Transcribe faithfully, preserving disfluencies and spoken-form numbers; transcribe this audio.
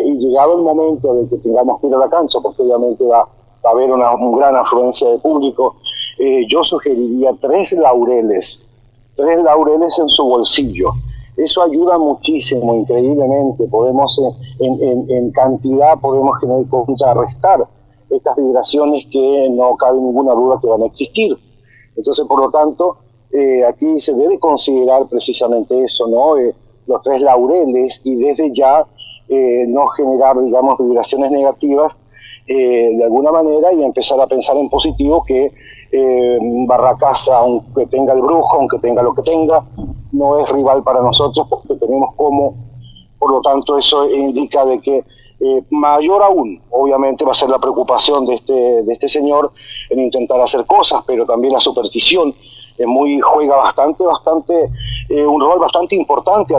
eh, y llegado el momento de que tengamos que ir a la cancha, porque obviamente va, va a haber una, una gran afluencia de público, eh, yo sugeriría tres laureles, tres laureles en su bolsillo. Eso ayuda muchísimo, increíblemente. Podemos, en, en, en cantidad, podemos contrarrestar estas vibraciones que no cabe ninguna duda que van a existir. Entonces, por lo tanto, eh, aquí se debe considerar precisamente eso, ¿no? Eh, los tres laureles, y desde ya eh, no generar, digamos, vibraciones negativas eh, de alguna manera, y empezar a pensar en positivo, que eh, Barracas, aunque tenga el brujo, aunque tenga lo que tenga, no es rival para nosotros, porque tenemos como, por lo tanto, eso indica de que eh, mayor aún, obviamente, va a ser la preocupación de este, de este señor en intentar hacer cosas, pero también la superstición eh, muy, juega bastante, bastante, eh, un rol bastante importante.